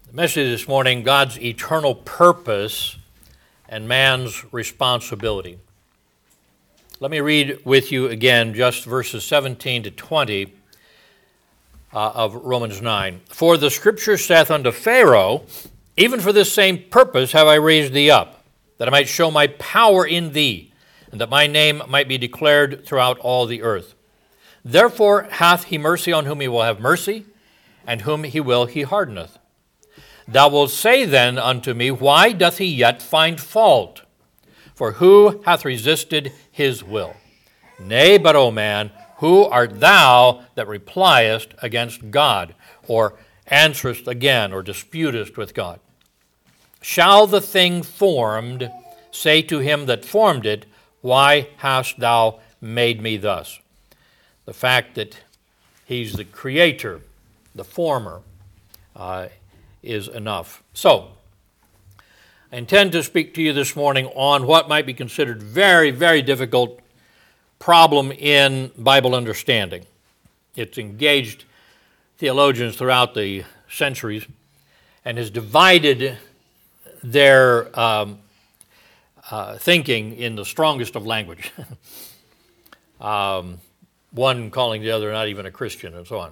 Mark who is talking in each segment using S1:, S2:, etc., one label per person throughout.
S1: The message this morning, God's eternal purpose and man's responsibility. Let me read with you again just verses 17 to 20 of Romans 9. For the scripture saith unto Pharaoh, even for this same purpose have I raised thee up, that I might show my power in thee, and that my name might be declared throughout all the earth. Therefore hath he mercy on whom he will have mercy, and whom he will he hardeneth. Thou wilt say then unto me, why doth he yet find fault? For who hath resisted his will? Nay, but, O man, who art thou that repliest against God, or answerest again, or disputest with God? Shall the thing formed say to him that formed it, why hast thou made me thus? The fact that he's the creator, the former, is enough. So, I intend to speak to you this morning on what might be considered very, very difficult problem in Bible understanding. It's engaged theologians throughout the centuries and has divided their thinking in the strongest of language. One calling the other not even a Christian, and so on.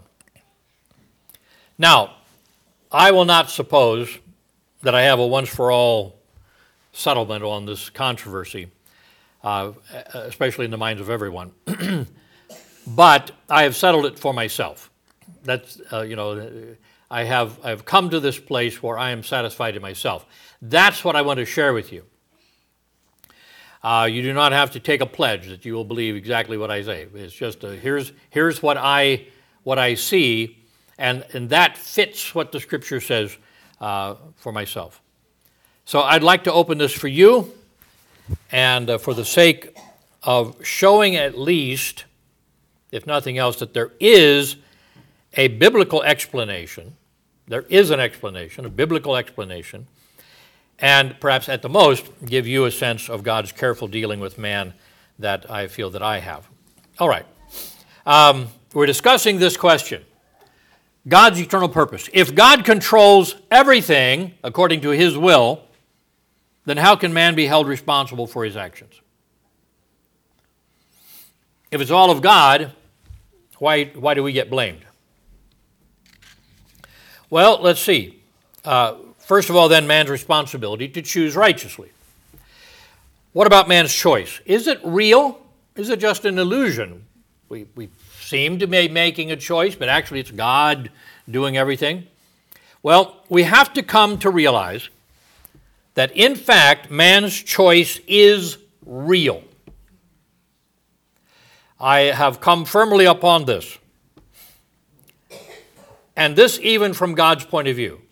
S1: Now, I will not suppose that I have a once-for-all settlement on this controversy, especially in the minds of everyone. But I have settled it for myself. That's, I have come to this place where I am satisfied in myself. That's what I want to share with you. You do not have to take a pledge that you will believe exactly what I say. It's just here's what I see. And that fits what the Scripture says for myself. So I'd like to open this for you, and for the sake of showing at least, if nothing else, that there is a biblical explanation. There is an explanation, a biblical explanation, and perhaps at the most give you a sense of God's careful dealing with man that I feel that I have. All right. We're discussing this question. God's eternal purpose. If God controls everything according to his will, then how can man be held responsible for his actions? If it's all of God, why do we get blamed? Well, let's see. First of all, then, man's responsibility to choose righteously. What about man's choice? Is it real? Is it just an illusion? We seem to be making a choice, but actually it's God doing everything. Well, we have to come to realize that, in fact, man's choice is real. I have come firmly upon this. And this even from God's point of view.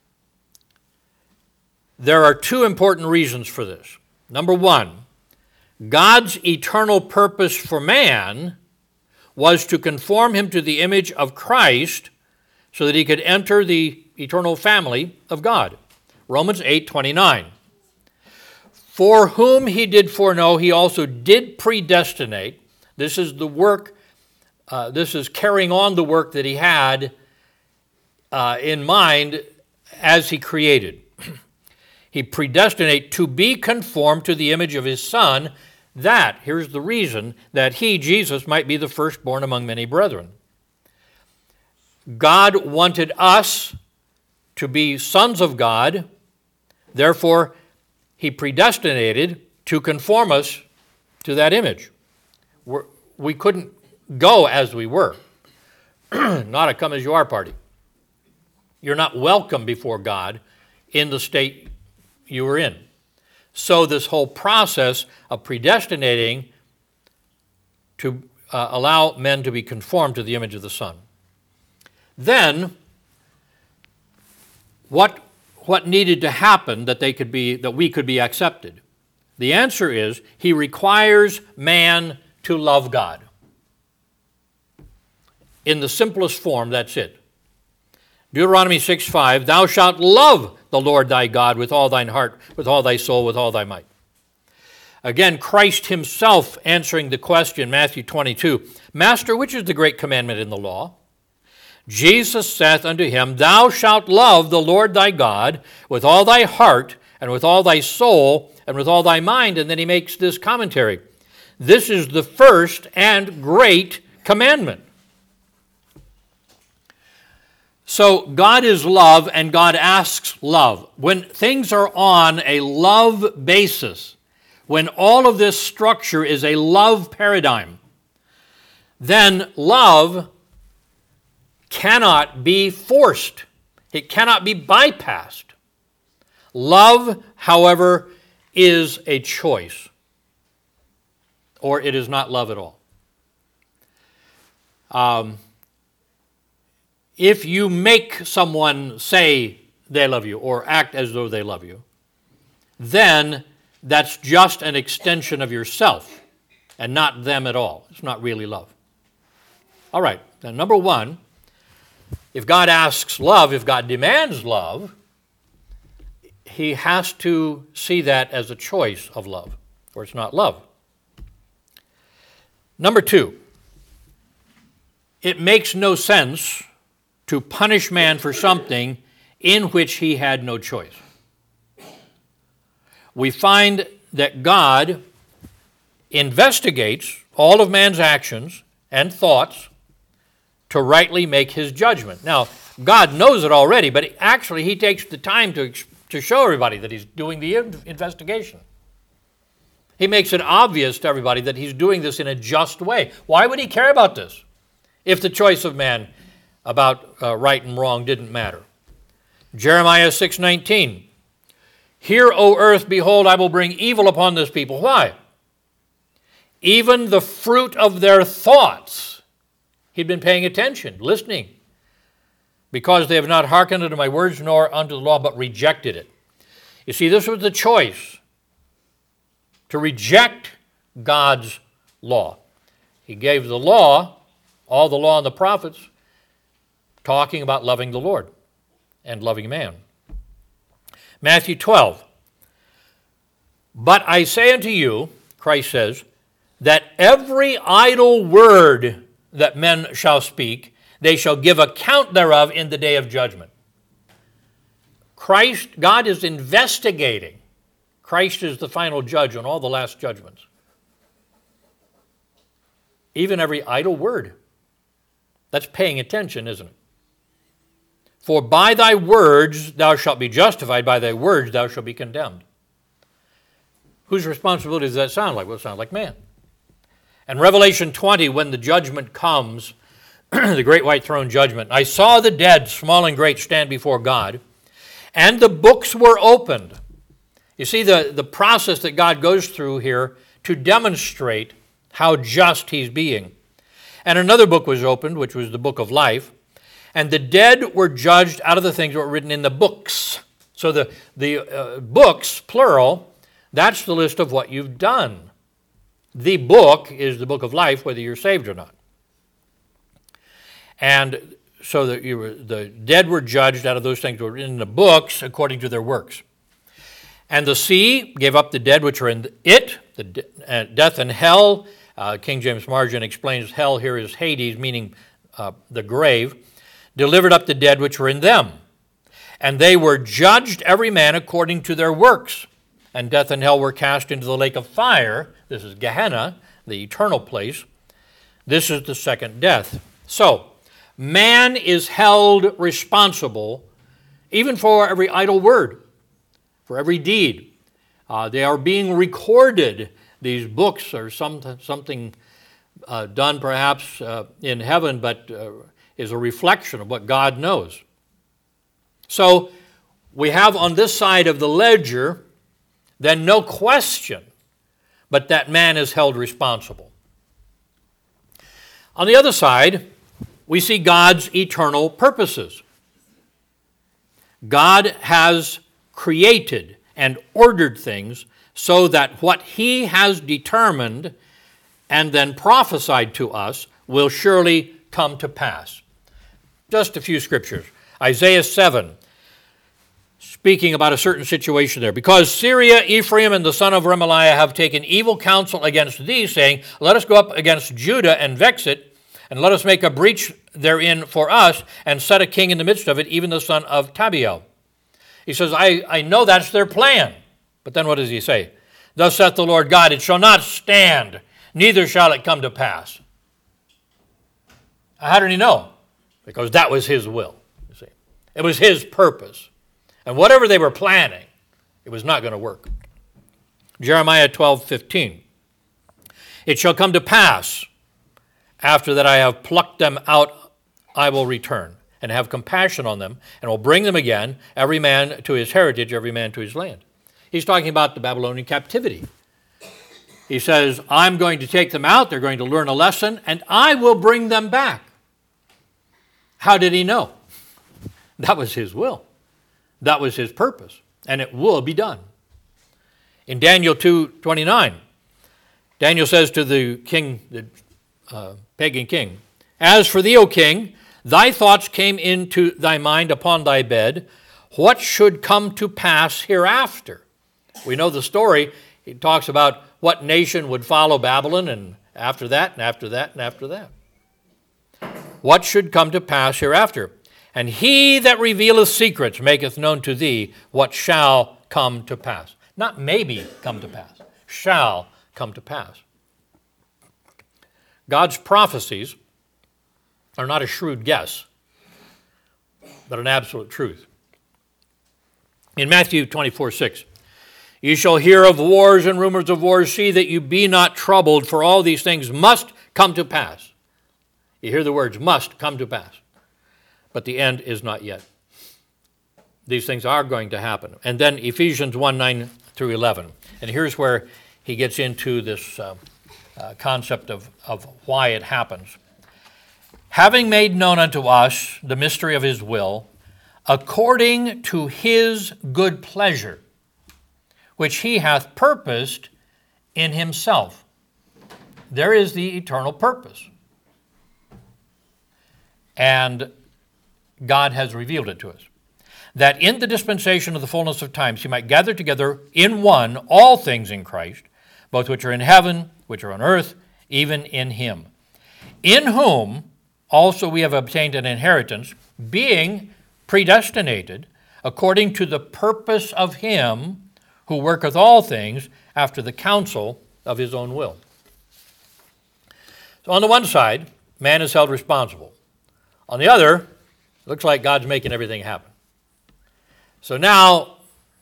S1: There are two important reasons for this. Number one, God's eternal purpose for man was to conform him to the image of Christ so that he could enter the eternal family of God. Romans 8:29. For whom he did foreknow, he also did predestinate. This is the work, this is carrying on the work that he had in mind as he created. He predestinate to be conformed to the image of his Son, that, here's the reason, that he, Jesus, might be the firstborn among many brethren. God wanted us to be sons of God. Therefore, he predestinated to conform us to that image. We couldn't go as we were. Not a come as you are party. You're not welcome before God in the state you were in. So this whole process of predestinating to allow men to be conformed to the image of the Son. Then, what needed to happen that we could be accepted? The answer is, he requires man to love God. In the simplest form, that's it. Deuteronomy 6:5, thou shalt love the Lord thy God with all thine heart, with all thy soul, with all thy might. Again, Christ himself answering the question, Matthew 22, Master, which is the great commandment in the law? Jesus saith unto him, Thou shalt love the Lord thy God with all thy heart, and with all thy soul, and with all thy mind. And then he makes this commentary. This is the first and great commandment. So God is love, and God asks love. When things are on a love basis, when all of this structure is a love paradigm, then love cannot be forced. It cannot be bypassed. Love, however, is a choice, or it is not love at all. If you make someone say they love you or act as though they love you, then that's just an extension of yourself and not them at all. It's not really love. All right, then number one, if God asks love, if God demands love, he has to see that as a choice of love, or it's not love. Number two, it makes no sense to punish man for something in which he had no choice. We find that God investigates all of man's actions and thoughts to rightly make his judgment. Now, God knows it already, but actually he takes the time to show everybody that he's doing the investigation. He makes it obvious to everybody that he's doing this in a just way. Why would he care about this if the choice of man about right and wrong didn't matter? Jeremiah 6:19, Hear, O earth, behold, I will bring evil upon this people. Why? Even the fruit of their thoughts. He'd been paying attention, listening. Because they have not hearkened unto my words, nor unto the law, but rejected it. You see, this was the choice, to reject God's law. He gave the law, all the law and the prophets, talking about loving the Lord and loving man. Matthew 12, But I say unto you, Christ says, that every idle word that men shall speak, they shall give account thereof in the day of judgment. God is investigating. Christ is the final judge on all the last judgments. Even every idle word. That's paying attention, isn't it? For by thy words thou shalt be justified, by thy words thou shalt be condemned. Whose responsibility does that sound like? Well, it sounds like man. And Revelation 20, when the judgment comes, the great white throne judgment, I saw the dead, small and great, stand before God, and the books were opened. You see the process that God goes through here to demonstrate how just he's being. And another book was opened, which was the book of life, and the dead were judged out of the things that were written in the books. So the books, plural, that's the list of what you've done. The book is the book of life, whether you're saved or not. And so the dead were judged out of those things that were in the books according to their works. And the sea gave up the dead which are in it, death and hell. King James Margin explains hell here is Hades, meaning the grave, delivered up the dead which were in them. And they were judged every man according to their works. And death and hell were cast into the lake of fire. This is Gehenna, the eternal place. This is the second death. So, man is held responsible even for every idle word, for every deed. They are being recorded. These books are something done perhaps in heaven, but is a reflection of what God knows. So we have on this side of the ledger, then no question but that man is held responsible. On the other side, we see God's eternal purposes. God has created and ordered things so that what he has determined and then prophesied to us will surely come to pass. Just a few scriptures. Isaiah 7, speaking about a certain situation there. Because Syria, Ephraim, and the son of Remaliah have taken evil counsel against thee, saying, Let us go up against Judah and vex it, and let us make a breach therein for us, and set a king in the midst of it, even the son of Tabiel. He says, I know that's their plan. But then what does he say? Thus saith the Lord God, it shall not stand, neither shall it come to pass. How did he know? Because that was his will, you see. It was his purpose. And whatever they were planning, it was not going to work. Jeremiah 12:15. It shall come to pass, after that I have plucked them out, I will return, and have compassion on them, and will bring them again, every man to his heritage, every man to his land. He's talking about the Babylonian captivity. He says, I'm going to take them out, they're going to learn a lesson, and I will bring them back. How did he know? That was his will. That was his purpose, and it will be done. In Daniel 2:29, Daniel says to the king, the pagan king, as for thee, O king, thy thoughts came into thy mind upon thy bed, what should come to pass hereafter? We know the story. He talks about what nation would follow Babylon, and after that, and after that, and after that. What should come to pass hereafter? And he that revealeth secrets maketh known to thee what shall come to pass. Not maybe come to pass, shall come to pass. God's prophecies are not a shrewd guess, but an absolute truth. In Matthew 24:6, you shall hear of wars and rumors of wars. See that you be not troubled, for all these things must come to pass. You hear the words, must come to pass. But the end is not yet. These things are going to happen. And then Ephesians 1:9-11. And here's where he gets into this concept of why it happens. Having made known unto us the mystery of his will, according to his good pleasure, which he hath purposed in himself. There is the eternal purpose. And God has revealed it to us. That in the dispensation of the fullness of times he might gather together in one all things in Christ, both which are in heaven, which are on earth, even in him. In whom also we have obtained an inheritance, being predestinated according to the purpose of him who worketh all things after the counsel of his own will. So on the one side, man is held responsible. On the other, it looks like God's making everything happen. So now,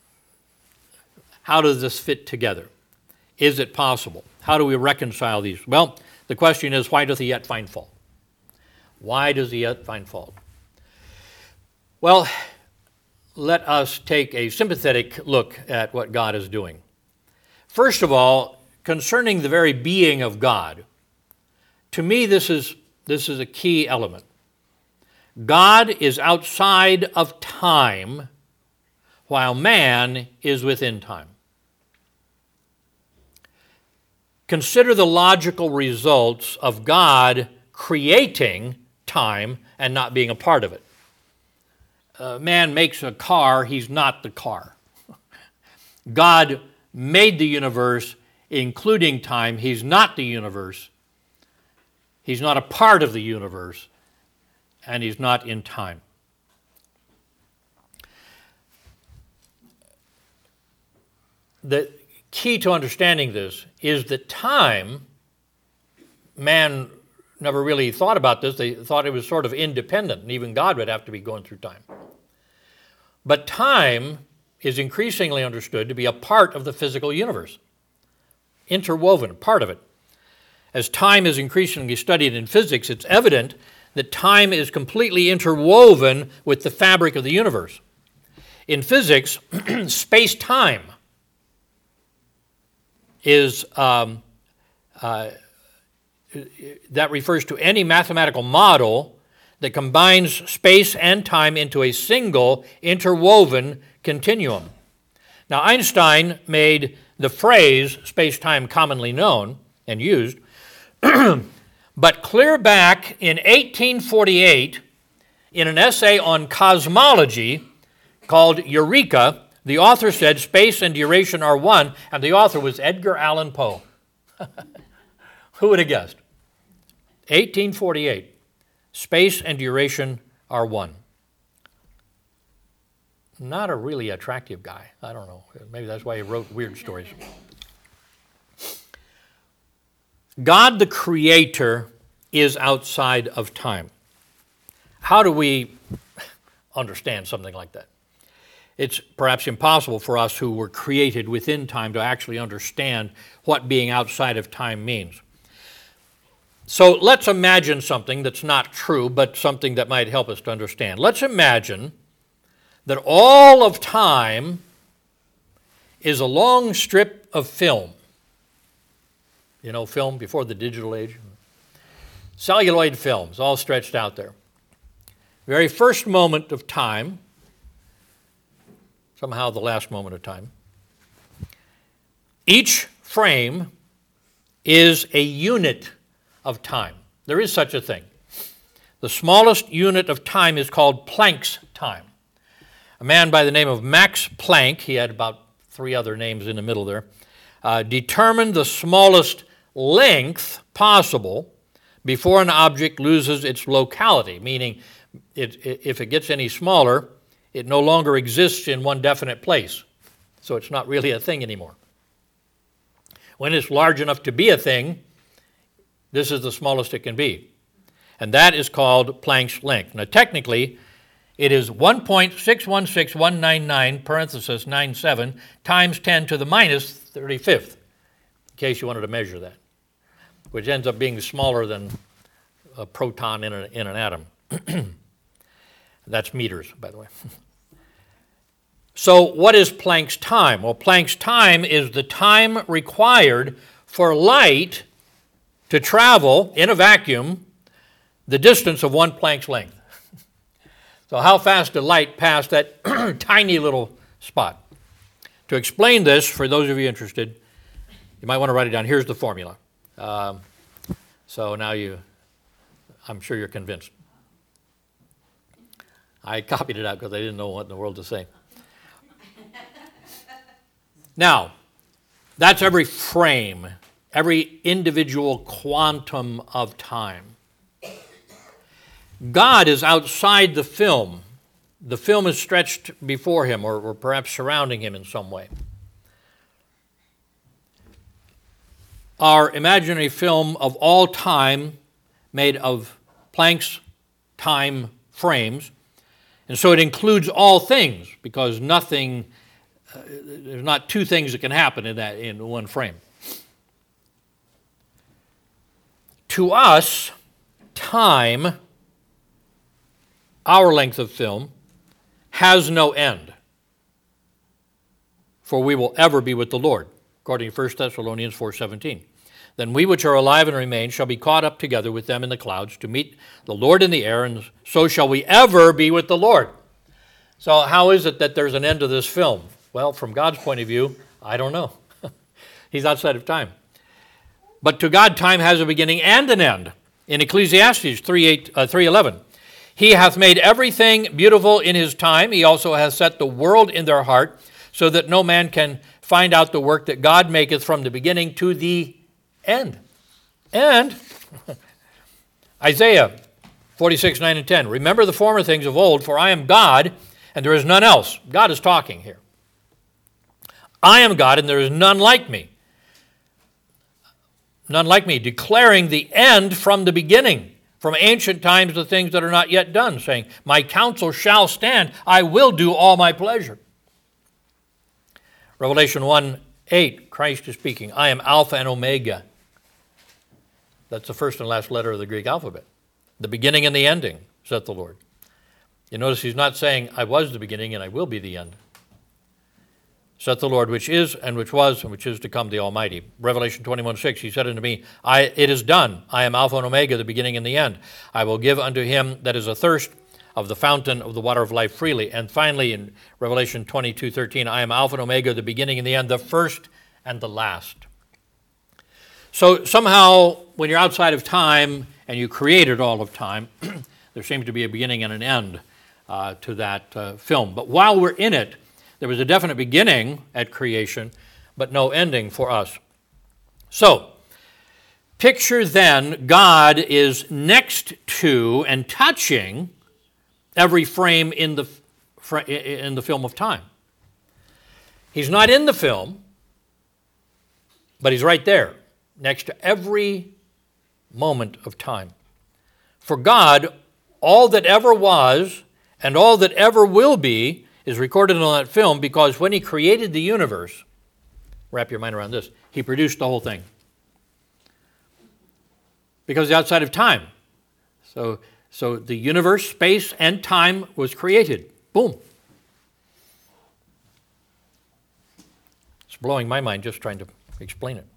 S1: how does this fit together? Is it possible? How do we reconcile these? Well, the question is, why doth he yet find fault? Why does he yet find fault? Well, let us take a sympathetic look at what God is doing. First of all, concerning the very being of God, to me this is a key element. God is outside of time, while man is within time. Consider the logical results of God creating time and not being a part of it. Man makes a car, he's not the car. God made the universe, including time. He's not the universe. He's not a part of the universe, and he's not in time. The key to understanding this is that time, man never really thought about this. They thought it was sort of independent, and even God would have to be going through time. But time is increasingly understood to be a part of the physical universe, interwoven, part of it. As time is increasingly studied in physics, it's evident that time is completely interwoven with the fabric of the universe. In physics, space-time is that refers to any mathematical model that combines space and time into a single interwoven continuum. Now, Einstein made the phrase space-time commonly known and used, but clear back in 1848, in an essay on cosmology called Eureka, the author said space and duration are one, and the author was Edgar Allan Poe. Who would have guessed? 1848. Space and duration are one. Not a really attractive guy. I don't know. Maybe that's why he wrote weird stories. God the Creator is outside of time. How do we understand something like that? It's perhaps impossible for us who were created within time to actually understand what being outside of time means. So let's imagine something that's not true, but something that might help us to understand. Let's imagine that all of time is a long strip of film. You know, film before the digital age. Celluloid films all stretched out there. Very first moment of time, somehow the last moment of time. Each frame is a unit of time. There is such a thing. The smallest unit of time is called Planck's time. A man by the name of Max Planck, he had about 3 other names in the middle there, determined the smallest length possible before an object loses its locality, meaning if it gets any smaller, it no longer exists in one definite place. So it's not really a thing anymore. When it's large enough to be a thing, this is the smallest it can be. And that is called Planck's length. Now technically, it is 1.616199 parenthesis 97 times 10 to the minus 35th, in case you wanted to measure that, which ends up being smaller than a proton in an atom. That's meters, by the way. So what is Planck's time? Well, Planck's time is the time required for light to travel in a vacuum the distance of 1 Planck's length. So how fast did light pass that tiny little spot? To explain this, for those of you interested, you might want to write it down. Here's the formula. So now I'm sure you're convinced. I copied it out because I didn't know what in the world to say. Now, that's every frame, every individual quantum of time. God is outside the film. The film is stretched before him or perhaps surrounding him in some way. Our imaginary film of all time made of Planck's time frames, and so it includes all things because nothing, there's not 2 things that can happen in one frame. To us, time, our length of film, has no end, for we will ever be with the Lord, according to 1 Thessalonians 4:17. Then we which are alive and remain shall be caught up together with them in the clouds to meet the Lord in the air, and so shall we ever be with the Lord. So how is it that there's an end to this film? Well, from God's point of view, I don't know. He's outside of time. But to God, time has a beginning and an end. In Ecclesiastes 3:11, he hath made everything beautiful in his time. He also hath set the world in their heart, so that no man can find out the work that God maketh from the beginning to the end. And Isaiah 46:9 and 10. Remember the former things of old, for I am God, and there is none else. God is talking here. I am God, and there is none like me. None like me, declaring the end from the beginning, from ancient times the things that are not yet done, saying, my counsel shall stand, I will do all my pleasure. Revelation 1:8, Christ is speaking, I am Alpha and Omega. That's the first and last letter of the Greek alphabet. The beginning and the ending, saith the Lord. You notice he's not saying, I was the beginning and I will be the end. Saith the Lord, which is and which was and which is to come, the Almighty. Revelation 21:6, he said unto me, it is done. I am Alpha and Omega, the beginning and the end. I will give unto him that is athirst of the fountain of the water of life freely. And finally, in Revelation 22:13, I am Alpha and Omega, the beginning and the end, the first and the last. So somehow, when you're outside of time and you created all of time, there seems to be a beginning and an end to that film. But while we're in it, there was a definite beginning at creation, but no ending for us. So, Picture then God is next to and touching every frame in the film of time. He's not in the film, but he's right there, next to every moment of time. For God, all that ever was and all that ever will be is recorded on that film, because when he created the universe, wrap your mind around this, he produced the whole thing. Because it's outside of time. So the universe, space, and time was created. Boom. It's blowing my mind just trying to explain it.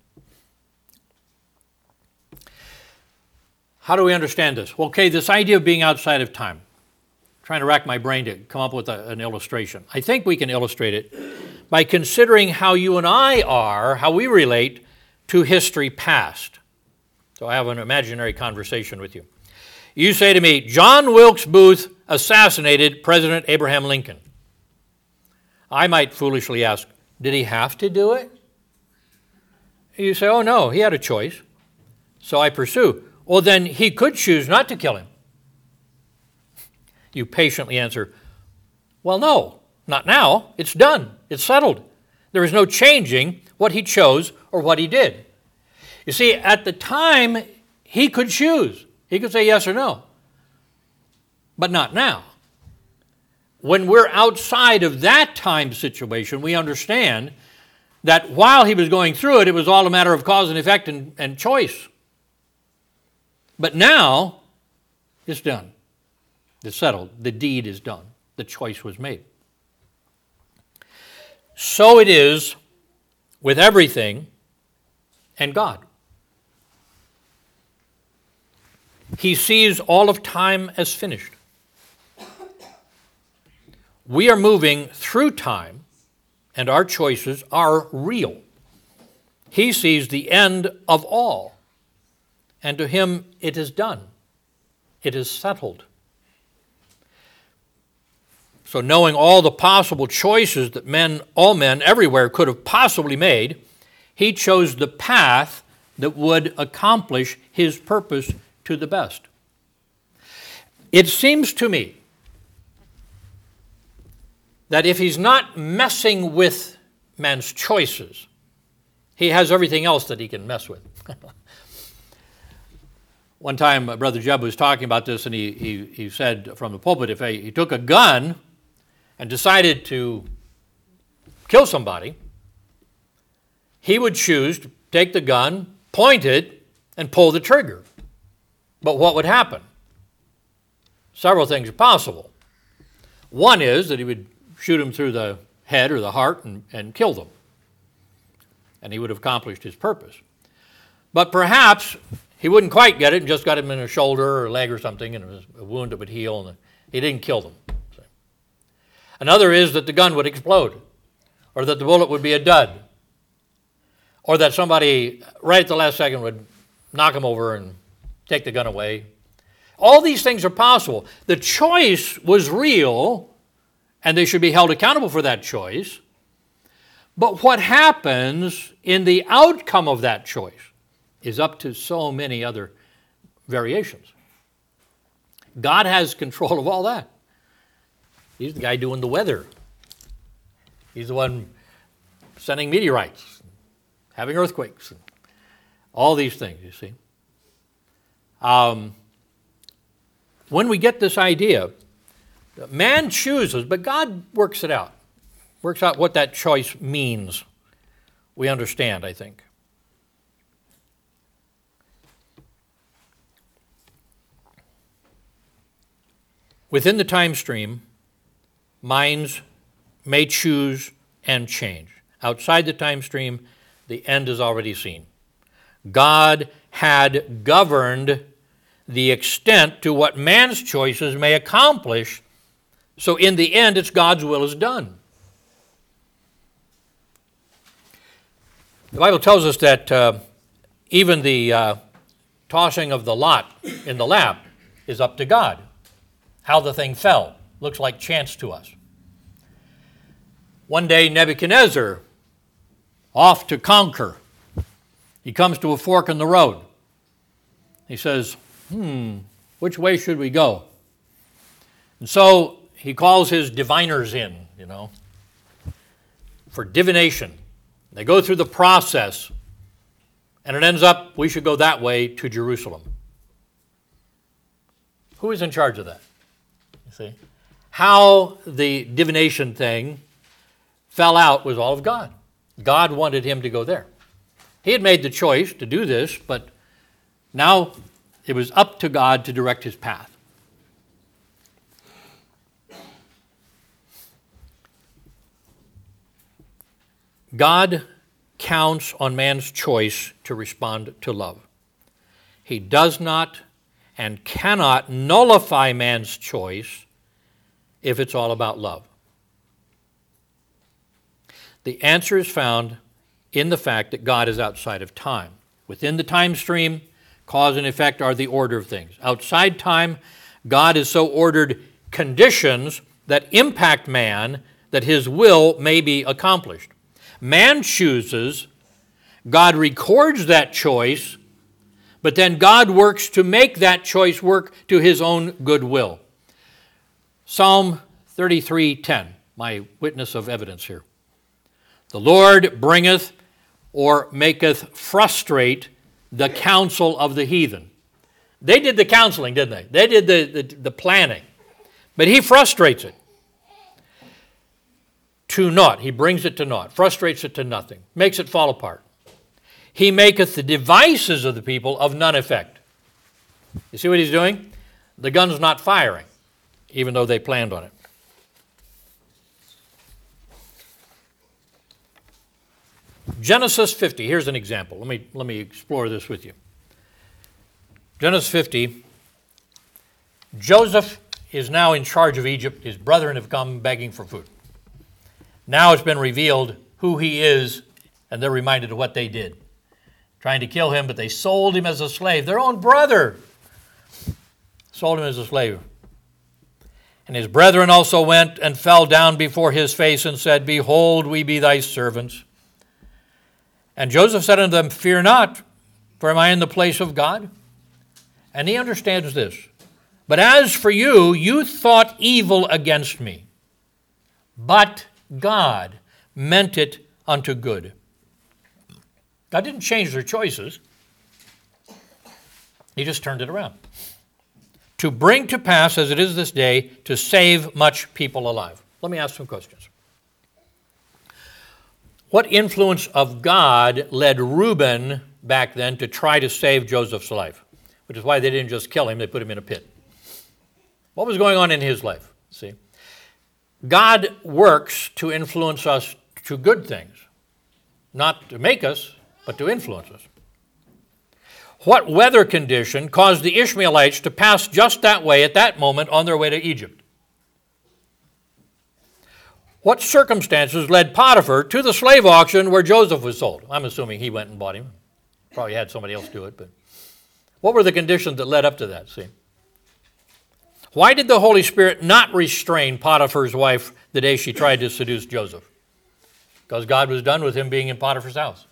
S1: How do we understand this? Well, okay, this idea of being outside of time. I'm trying to rack my brain to come up with an illustration. I think we can illustrate it by considering how you and I are, how we relate to history past. So I have an imaginary conversation with you. You say to me, John Wilkes Booth assassinated President Abraham Lincoln. I might foolishly ask, did he have to do it? You say, oh no, he had a choice. So I pursue, well then he could choose not to kill him. You patiently answer, well no, not now. It's done. It's settled. There is no changing what he chose or what he did. You see, at the time, he could choose. He could say yes or no. But not now. When we're outside of that time situation, we understand that while he was going through it, it was all a matter of cause and effect and choice. But now, it's done. It's settled. The deed is done. The choice was made. So it is with everything and God. He sees all of time as finished. We are moving through time, and our choices are real. He sees the end of all, and to him it is done. It is settled. So knowing all the possible choices that all men everywhere could have possibly made, he chose the path that would accomplish his purpose to the best. It seems to me that if he's not messing with man's choices, he has everything else that he can mess with. One time, Brother Jeb was talking about this, and he said from the pulpit, if he took a gun and decided to kill somebody, he would choose to take the gun, point it, and pull the trigger. But what would happen? Several things are possible. One is that he would shoot him through the head or the heart and kill them. And he would have accomplished his purpose. But perhaps he wouldn't quite get it and just got him in a shoulder or a leg or something, and it was a wound that would heal, and he didn't kill them. Another is that the gun would explode, or that the bullet would be a dud, or that somebody right at the last second would knock him over and take the gun away. All these things are possible. The choice was real, and they should be held accountable for that choice. But what happens in the outcome of that choice is up to so many other variations. God has control of all that. He's the guy doing the weather. He's the one sending meteorites, having earthquakes, and all these things, you see. When we get this idea, man chooses, but God works it out. Works out what that choice means. We understand, I think. Within the time stream, minds may choose and change. Outside the time stream, the end is already seen. God had governed the extent to what man's choices may accomplish, so in the end, it's God's will is done. The Bible tells us that even the tossing of the lot in the lap is up to God. How the thing fell looks like chance to us. One day, Nebuchadnezzar, off to conquer, he comes to a fork in the road. He says, which way should we go? And so he calls his diviners in, for divination. They go through the process, and it ends up, we should go that way to Jerusalem. Who is in charge of that? You see? How the divination thing fell out was all of God. God wanted him to go there. He had made the choice to do this, but now it was up to God to direct his path. God counts on man's choice to respond to love. He does not and cannot nullify man's choice if it's all about love. The answer is found in the fact that God is outside of time. Within the time stream, cause and effect are the order of things. Outside time, God has so ordered conditions that impact man that his will may be accomplished. Man chooses, God records that choice, but then God works to make that choice work to his own good will. Psalm 33:10, my witness of evidence here. The Lord bringeth or maketh frustrate the counsel of the heathen. They did the counseling, didn't they? They did the planning. But he frustrates it to naught. He brings it to naught, frustrates it to nothing, makes it fall apart. He maketh the devices of the people of none effect. You see what he's doing? The gun's not firing, even though they planned on it. Genesis 50, here's an example. Let me explore this with you. Genesis 50, Joseph is now in charge of Egypt. His brethren have come begging for food. Now it's been revealed who he is, and they're reminded of what they did. Trying to kill him, but they sold him as a slave. Their own brother sold him as a slave. And his brethren also went and fell down before his face and said, Behold, we be thy servants. And Joseph said unto them, Fear not, for am I in the place of God? And he understands this. But as for you, you thought evil against me, but God meant it unto good. God didn't change their choices. He just turned it around. To bring to pass, as it is this day, to save much people alive. Let me ask some questions. What influence of God led Reuben back then to try to save Joseph's life? Which is why they didn't just kill him, they put him in a pit. What was going on in his life? See, God works to influence us to good things, not to make us, but to influence us. What weather condition caused the Ishmaelites to pass just that way at that moment on their way to Egypt? What circumstances led Potiphar to the slave auction where Joseph was sold? I'm assuming he went and bought him. Probably had somebody else do it, but what were the conditions that led up to that? See, why did the Holy Spirit not restrain Potiphar's wife the day she tried to seduce Joseph? Because God was done with him being in Potiphar's house.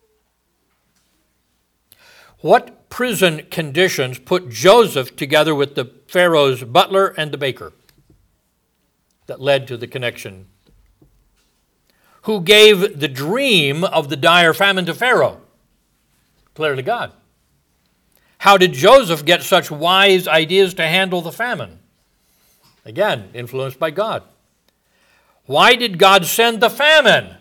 S1: What prison conditions put Joseph together with the Pharaoh's butler and the baker that led to the connection? Who gave the dream of the dire famine to Pharaoh? Clearly God. How did Joseph get such wise ideas to handle the famine? Again, influenced by God. Why did God send the famine?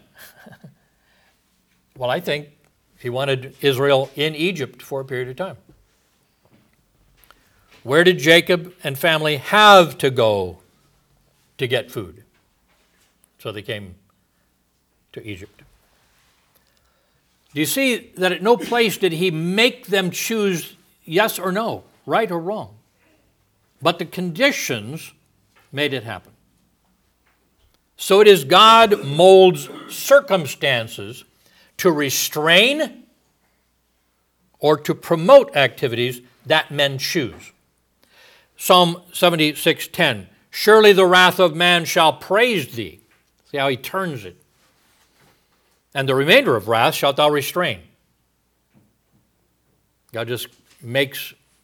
S1: Well, I think he wanted Israel in Egypt for a period of time. Where did Jacob and family have to go to get food? So they came to Egypt. Do you see that at no place did he make them choose yes or no, right or wrong? But the conditions made it happen. So it is God molds circumstances to restrain or to promote activities that men choose. Psalm 76:10, surely the wrath of man shall praise thee. See how he turns it. And the remainder of wrath shalt thou restrain. God just makes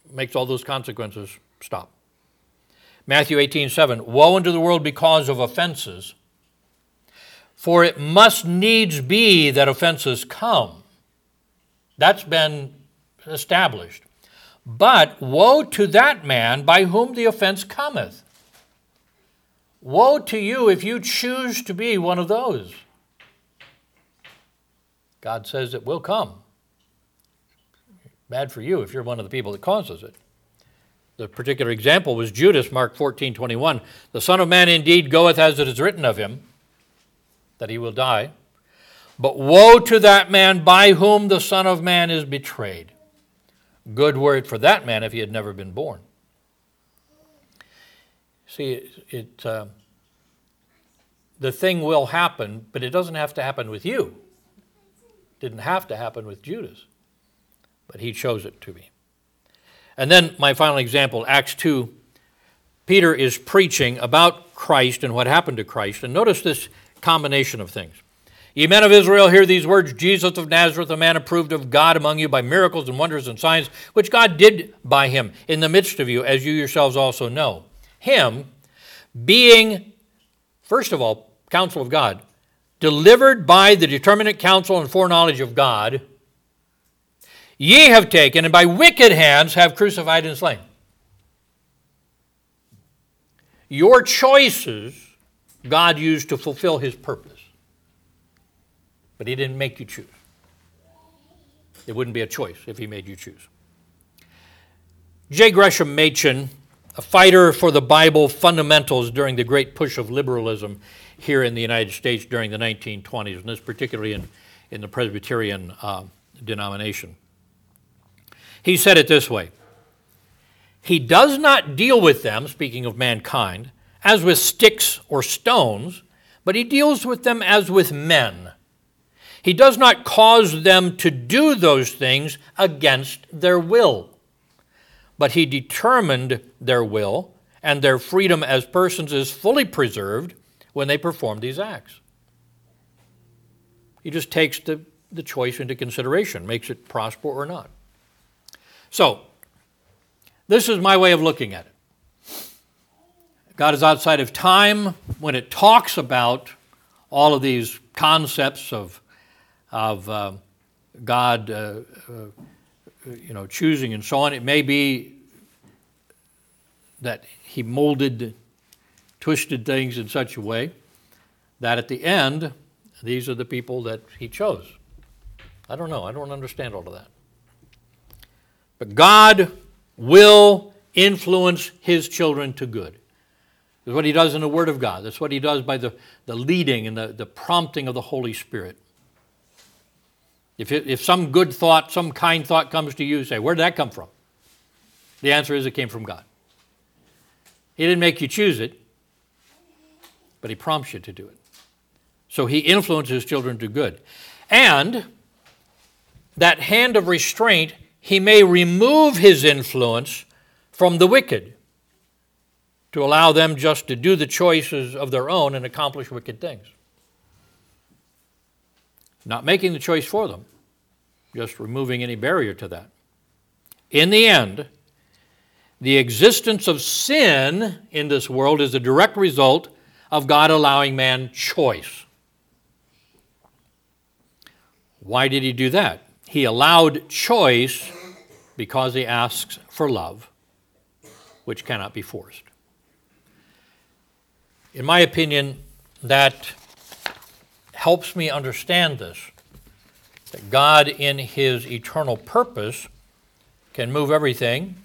S1: makes all those consequences stop. Matthew 18:7, woe unto the world because of offenses, for it must needs be that offenses come. That's been established. But woe to that man by whom the offense cometh. Woe to you if you choose to be one of those. God says it will come. Bad for you if you're one of the people that causes it. The particular example was Judas, Mark 14:21. The Son of Man indeed goeth as it is written of him, that he will die. But woe to that man by whom the Son of Man is betrayed. Good were it for that man if he had never been born. See, the thing will happen, but it doesn't have to happen with you. It didn't have to happen with Judas, but he chose it to be. And then my final example, Acts 2. Peter is preaching about Christ and what happened to Christ. And notice this combination of things. Ye men of Israel, hear these words, Jesus of Nazareth, a man approved of God among you by miracles and wonders and signs, which God did by him in the midst of you, as you yourselves also know. Him, being, first of all, counsel of God, delivered by the determinate counsel and foreknowledge of God, ye have taken, and by wicked hands have crucified and slain. Your choices God used to fulfill his purpose. But he didn't make you choose. It wouldn't be a choice if he made you choose. J. Gresham Machen, a fighter for the Bible fundamentals during the great push of liberalism here in the United States during the 1920s, and this particularly in the Presbyterian denomination. He said it this way, he does not deal with them, speaking of mankind, as with sticks or stones, but he deals with them as with men. He does not cause them to do those things against their will, but he determined their will, and their freedom as persons is fully preserved when they perform these acts. He just takes the choice into consideration, makes it prosper or not. So, this is my way of looking at it. God is outside of time when it talks about all of these concepts of God, choosing and so on. It may be that he twisted things in such a way that at the end, these are the people that he chose. I don't know. I don't understand all of that. But God will influence his children to good. That's what he does in the Word of God. That's what he does by the leading and the prompting of the Holy Spirit. If some good thought, some kind thought comes to you, say, where did that come from? The answer is it came from God. He didn't make you choose it, but he prompts you to do it. So he influences children to good. And that hand of restraint, he may remove his influence from the wicked to allow them just to do the choices of their own and accomplish wicked things. Not making the choice for them, just removing any barrier to that. In the end, the existence of sin in this world is a direct result of God allowing man choice. Why did he do that? He allowed choice because he asks for love, which cannot be forced. In my opinion, that helps me understand this, that God in his eternal purpose can move everything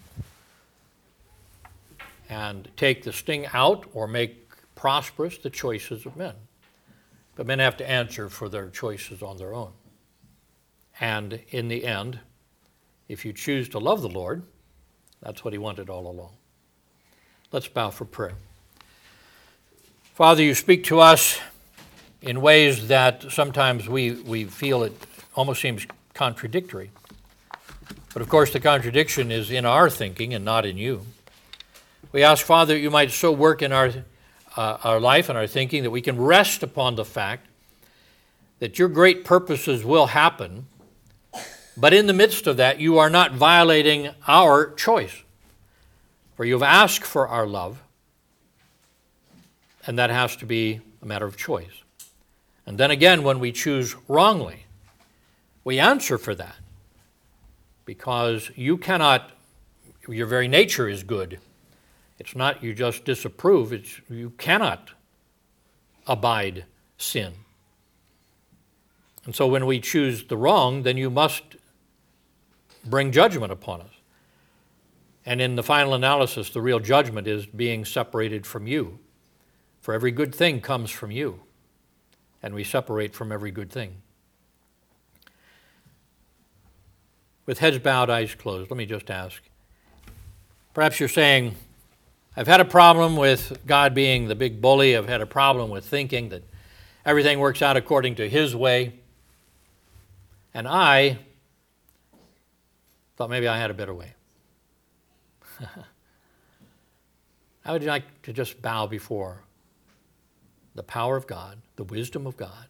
S1: and take the sting out or make prosperous the choices of men. But men have to answer for their choices on their own. And in the end, if you choose to love the Lord, that's what he wanted all along. Let's bow for prayer. Father, you speak to us in ways that sometimes we feel it almost seems contradictory. But of course, the contradiction is in our thinking and not in you. We ask, Father, that you might so work in our life and our thinking that we can rest upon the fact that your great purposes will happen But in the midst of that, you are not violating our choice. For you've asked for our love, and that has to be a matter of choice. And then again, when we choose wrongly, we answer for that, because you cannot, your very nature is good. It's not you just disapprove, it's you cannot abide sin. And so when we choose the wrong, then you must bring judgment upon us. And in the final analysis, the real judgment is being separated from you. For every good thing comes from you, and we separate from every good thing. With heads bowed, eyes closed, let me just ask. Perhaps you're saying, I've had a problem with God being the big bully. I've had a problem with thinking that everything works out according to His way. And I thought maybe I had a better way. I would like to just bow before the power of God, the wisdom of God,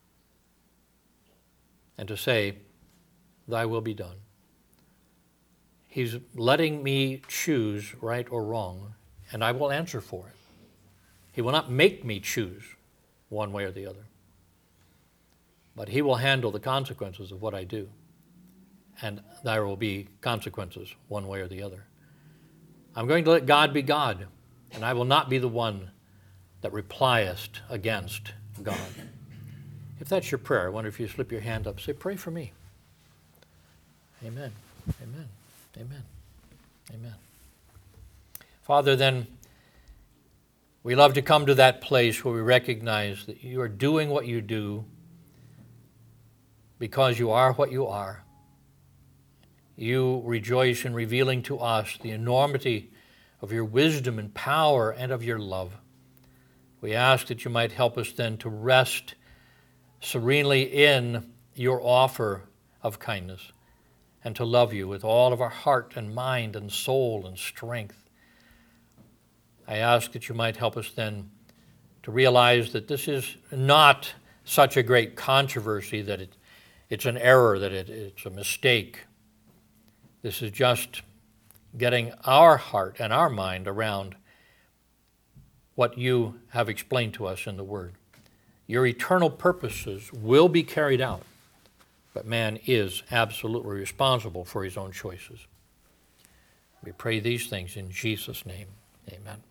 S1: and to say, Thy will be done. He's letting me choose right or wrong, and I will answer for it. He will not make me choose one way or the other, but He will handle the consequences of what I do, and there will be consequences one way or the other. I'm going to let God be God, and I will not be the one that repliest against God. If that's your prayer, I wonder if you slip your hand up, say, pray for me. Amen, amen, amen, amen. Father, then we love to come to that place where we recognize that you are doing what you do because you are what you are. You rejoice in revealing to us the enormity of your wisdom and power and of your love. We ask that you might help us then to rest serenely in your offer of kindness and to love you with all of our heart and mind and soul and strength. I ask that you might help us then to realize that this is not such a great controversy that it's an error, that it's a mistake. This is just getting our heart and our mind around what you have explained to us in the Word. Your eternal purposes will be carried out, but man is absolutely responsible for his own choices. We pray these things in Jesus' name. Amen.